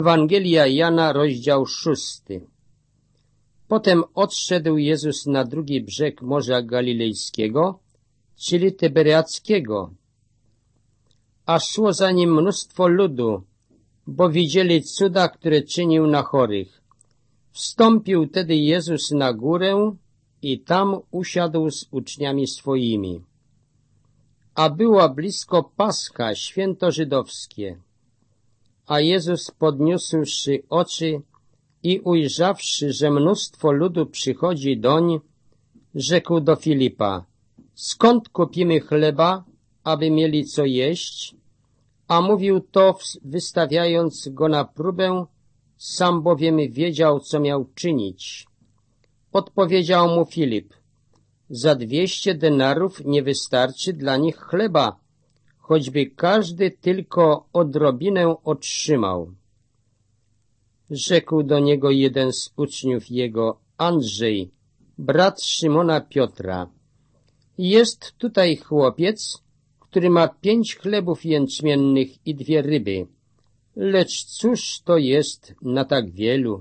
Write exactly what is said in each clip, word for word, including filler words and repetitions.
Ewangelia Jana, rozdział szósty. Potem odszedł Jezus na drugi brzeg Morza Galilejskiego, czyli Tyberiackiego, a szło za nim mnóstwo ludu, bo widzieli cuda, które czynił na chorych. Wstąpił tedy Jezus na górę i tam usiadł z uczniami swoimi. A była blisko Pascha, święto żydowskie. A Jezus, podniósłszy oczy i ujrzawszy, że mnóstwo ludu przychodzi doń, rzekł do Filipa: skąd kupimy chleba, aby mieli co jeść? A mówił to, wystawiając go na próbę, sam bowiem wiedział, co miał czynić. Odpowiedział mu Filip: za dwieście denarów nie wystarczy dla nich chleba, choćby każdy tylko odrobinę otrzymał. Rzekł do niego jeden z uczniów jego, Andrzej, brat Szymona Piotra: jest tutaj chłopiec, który ma pięć chlebów jęczmiennych i dwie ryby. Lecz cóż to jest na tak wielu?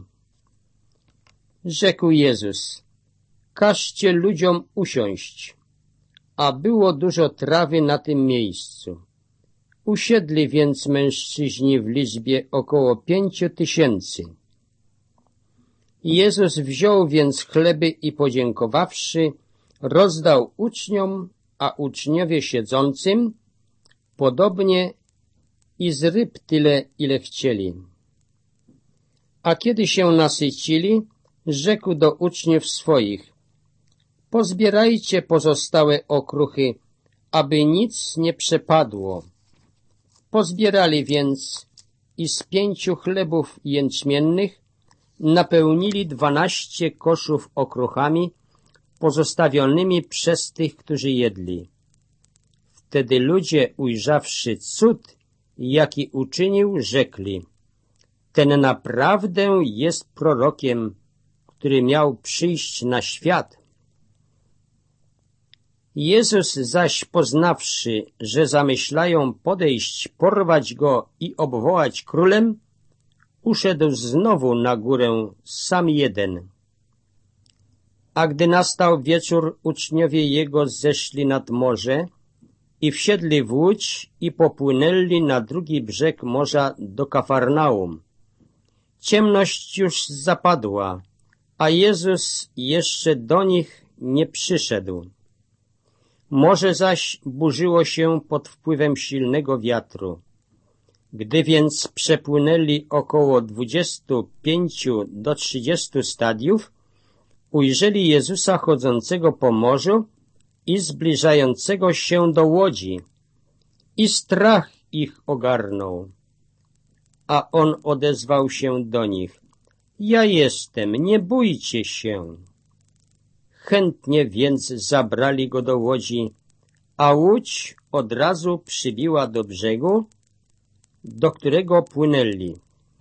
Rzekł Jezus: każcie ludziom usiąść. A było dużo trawy na tym miejscu. Usiedli więc mężczyźni w liczbie około pięciu tysięcy. Jezus wziął więc chleby i podziękowawszy, rozdał uczniom, a uczniowie siedzącym, podobnie i z ryb tyle, ile chcieli. A kiedy się nasycili, rzekł do uczniów swoich: pozbierajcie pozostałe okruchy, aby nic nie przepadło. Pozbierali więc i z pięciu chlebów jęczmiennych napełnili dwanaście koszów okruchami pozostawionymi przez tych, którzy jedli. Wtedy ludzie, ujrzawszy cud, jaki uczynił, rzekli: ten naprawdę jest prorokiem, który miał przyjść na świat. Jezus zaś, poznawszy, że zamyślają podejść, porwać go i obwołać królem, uszedł znowu na górę sam jeden. A gdy nastał wieczór, uczniowie jego zeszli nad morze i wsiedli w łódź i popłynęli na drugi brzeg morza do Kafarnaum. Ciemność już zapadła, a Jezus jeszcze do nich nie przyszedł. Morze zaś burzyło się pod wpływem silnego wiatru. Gdy więc przepłynęli około dwudziestu pięciu do trzydziestu stadiów, ujrzeli Jezusa chodzącego po morzu i zbliżającego się do łodzi. I strach ich ogarnął. A on odezwał się do nich: ja jestem, nie bójcie się. Chętnie więc zabrali go do łodzi, a łódź od razu przybiła do brzegu, do którego płynęli.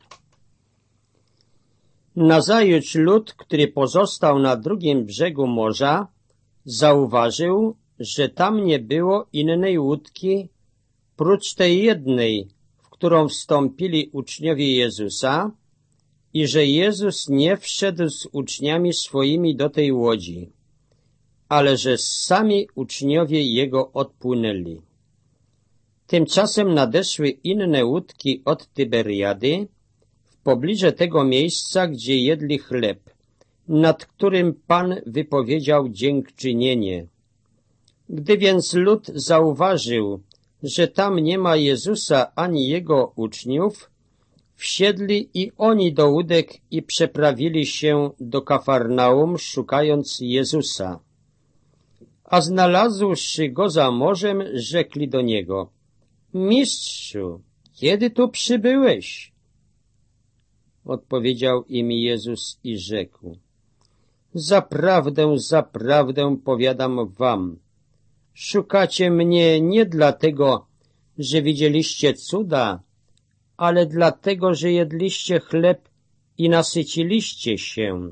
Nazajutrz lud, który pozostał na drugim brzegu morza, zauważył, że tam nie było innej łódki prócz tej jednej, w którą wstąpili uczniowie Jezusa, i że Jezus nie wszedł z uczniami swoimi do tej łodzi, ale że sami uczniowie Jego odpłynęli. Tymczasem nadeszły inne łódki od Tyberiady, w pobliże tego miejsca, gdzie jedli chleb, nad którym Pan wypowiedział dziękczynienie. Gdy więc lud zauważył, że tam nie ma Jezusa ani Jego uczniów, wsiedli i oni do łódek i przeprawili się do Kafarnaum, szukając Jezusa. A znalazłszy go za morzem, rzekli do niego: mistrzu, kiedy tu przybyłeś? Odpowiedział im Jezus i rzekł: zaprawdę, zaprawdę powiadam wam, szukacie mnie nie dlatego, że widzieliście cuda, ale dlatego, że jedliście chleb i nasyciliście się.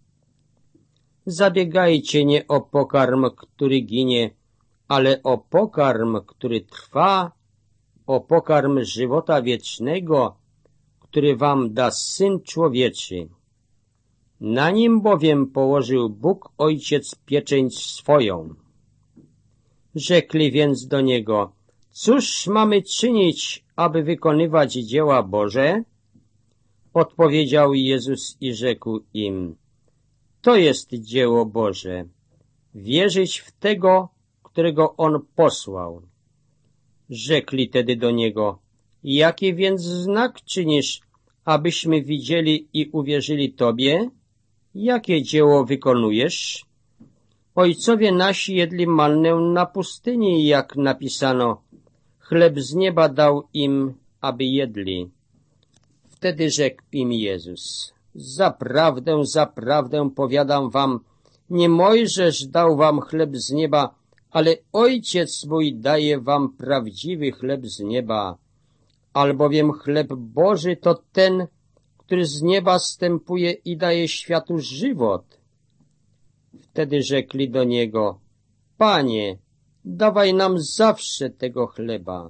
Zabiegajcie nie o pokarm, który ginie, ale o pokarm, który trwa, o pokarm żywota wiecznego, który wam da Syn Człowieczy. Na nim bowiem położył Bóg Ojciec pieczęć swoją. Rzekli więc do Niego, cóż mamy czynić, aby wykonywać dzieła Boże? Odpowiedział Jezus i rzekł im, to jest dzieło Boże, wierzyć w tego, którego On posłał. Rzekli tedy do Niego, jaki więc znak czynisz, abyśmy widzieli i uwierzyli Tobie? Jakie dzieło wykonujesz? Ojcowie nasi jedli mannę na pustyni, jak napisano, chleb z nieba dał im, aby jedli. Wtedy rzekł im Jezus, zaprawdę, zaprawdę powiadam wam, nie Mojżesz dał wam chleb z nieba, ale Ojciec mój daje wam prawdziwy chleb z nieba. Albowiem chleb Boży to ten, który z nieba zstępuje i daje światu żywot. Wtedy rzekli do Niego, Panie, dawaj nam zawsze tego chleba.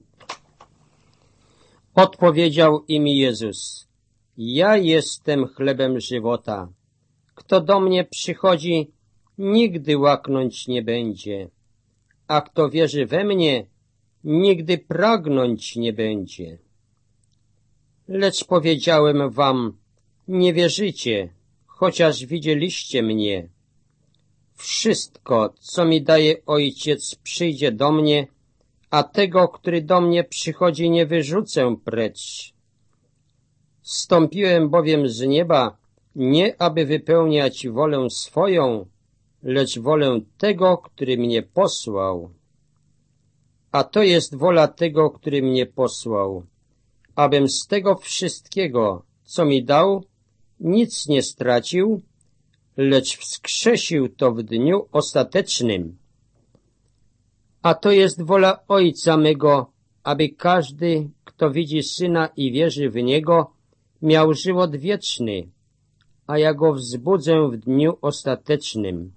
Odpowiedział im Jezus, ja jestem chlebem żywota. Kto do mnie przychodzi, nigdy łaknąć nie będzie, a kto wierzy we mnie, nigdy pragnąć nie będzie. Lecz powiedziałem wam, nie wierzycie, chociaż widzieliście mnie. Wszystko, co mi daje Ojciec, przyjdzie do mnie, a tego, który do mnie przychodzi, nie wyrzucę precz. Zstąpiłem bowiem z nieba, nie aby wypełniać wolę swoją, lecz wolę tego, który mnie posłał. A to jest wola tego, który mnie posłał, abym z tego wszystkiego, co mi dał, nic nie stracił, lecz wskrzesił to w dniu ostatecznym. A to jest wola Ojca mego, aby każdy, kto widzi Syna i wierzy w Niego, miał żywot wieczny, a ja go wzbudzę w dniu ostatecznym.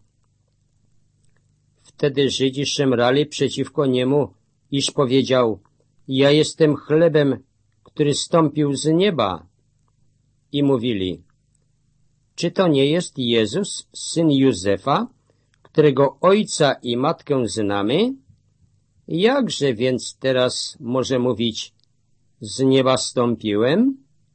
Wtedy Żydzi szemrali przeciwko Niemu, iż powiedział, ja jestem chlebem, który stąpił z nieba. I mówili, czy to nie jest Jezus, syn Józefa, którego ojca i matkę znamy? Jakże więc teraz może mówić, z nieba stąpiłem?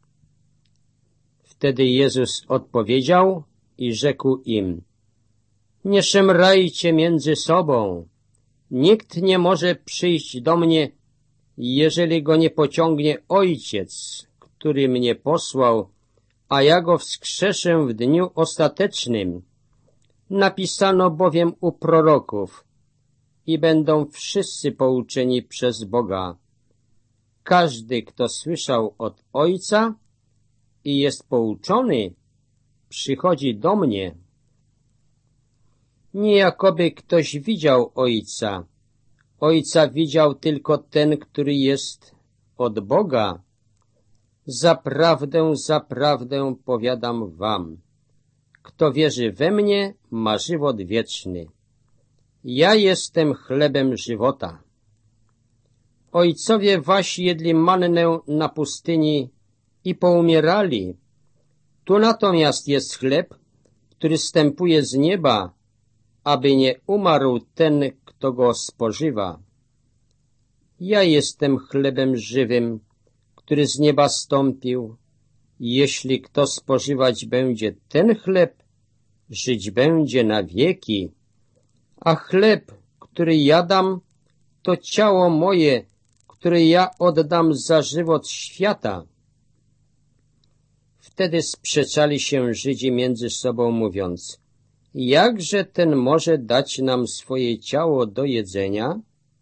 Wtedy Jezus odpowiedział i rzekł im, nie szemrajcie między sobą. Nikt nie może przyjść do mnie, jeżeli go nie pociągnie Ojciec, który mnie posłał, a ja go wskrzeszę w dniu ostatecznym. Napisano bowiem u proroków i będą wszyscy pouczeni przez Boga. Każdy, kto słyszał od Ojca i jest pouczony, przychodzi do mnie. Nie jakoby ktoś widział Ojca. Ojca widział tylko ten, który jest od Boga. Zaprawdę, zaprawdę powiadam wam, kto wierzy we mnie, ma żywot wieczny. Ja jestem chlebem żywota. Ojcowie wasi jedli mannę na pustyni i poumierali. Tu natomiast jest chleb, który zstępuje z nieba, aby nie umarł ten, kto go spożywa. Ja jestem chlebem żywym, który z nieba stąpił. Jeśli kto spożywać będzie ten chleb, żyć będzie na wieki. A chleb, który ja dam, to ciało moje, które ja oddam za żywot świata. Wtedy sprzeczali się Żydzi między sobą, mówiąc, jakże ten może dać nam swoje ciało do jedzenia?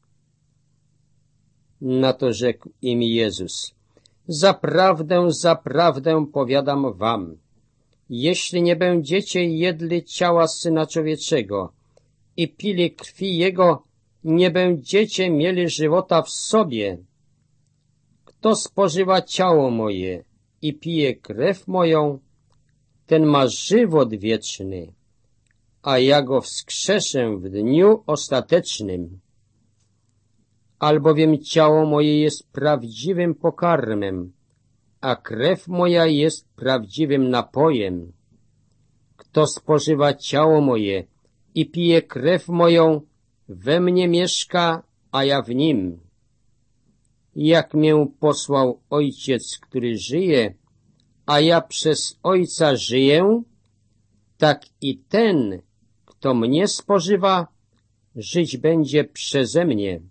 Na to rzekł im Jezus, zaprawdę, zaprawdę powiadam wam, jeśli nie będziecie jedli ciała Syna Człowieczego i pili krwi Jego, nie będziecie mieli żywota w sobie. Kto spożywa ciało moje i pije krew moją, ten ma żywot wieczny, a ja go wskrzeszę w dniu ostatecznym. Albowiem ciało moje jest prawdziwym pokarmem, a krew moja jest prawdziwym napojem. Kto spożywa ciało moje i pije krew moją, we mnie mieszka, a ja w nim. Jak mię posłał Ojciec, który żyje, a ja przez Ojca żyję, tak i ten, kto mnie spożywa, żyć będzie przeze mnie.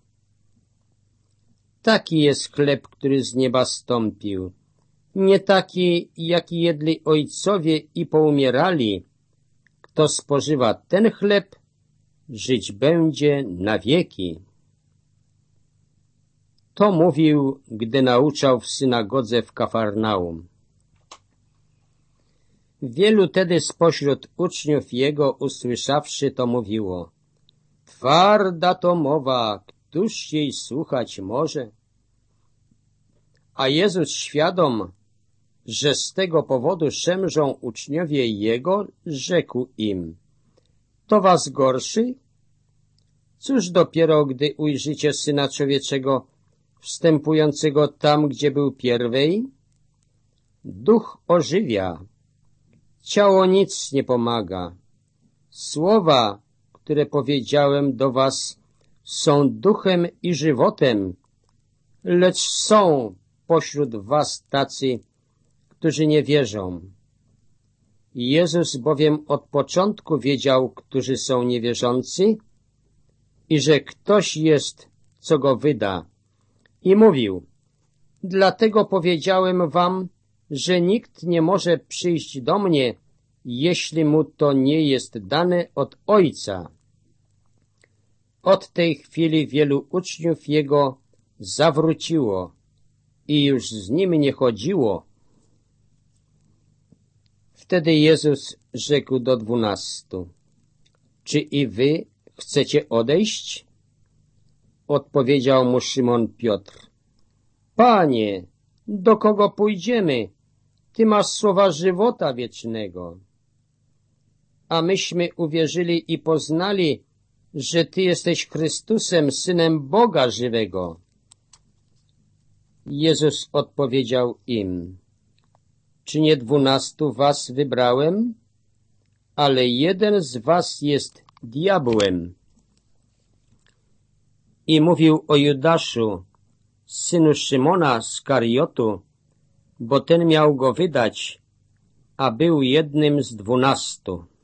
Taki jest chleb, który z nieba stąpił, nie taki, jaki jedli ojcowie i poumierali. Kto spożywa ten chleb, żyć będzie na wieki. To mówił, gdy nauczał w synagodze w Kafarnaum. Wielu tedy spośród uczniów jego, usłyszawszy to, mówiło: twarda to mowa, któż jej słuchać może? A Jezus, świadom, że z tego powodu szemrzą uczniowie Jego, rzekł im: to was gorszy? Cóż dopiero, gdy ujrzycie Syna Człowieczego wstępującego tam, gdzie był pierwej? Duch ożywia, ciało nic nie pomaga. Słowa, które powiedziałem do was, są duchem i żywotem, lecz są pośród was tacy, którzy nie wierzą. Jezus bowiem od początku wiedział, którzy są niewierzący i że ktoś jest, co go wyda. I mówił: dlatego powiedziałem wam, że nikt nie może przyjść do mnie, jeśli mu to nie jest dane od Ojca. Od tej chwili wielu uczniów Jego zawróciło i już z nim nie chodziło. Wtedy Jezus rzekł do dwunastu: czy i wy chcecie odejść? Odpowiedział mu Szymon Piotr: Panie, do kogo pójdziemy? Ty masz słowa żywota wiecznego. A myśmy uwierzyli i poznali, że Ty jesteś Chrystusem, Synem Boga żywego. Jezus odpowiedział im: czy nie dwunastu was wybrałem? Ale jeden z was jest diabłem. I mówił o Judaszu, synu Szymona z Kariotu, bo ten miał go wydać, a był jednym z dwunastu.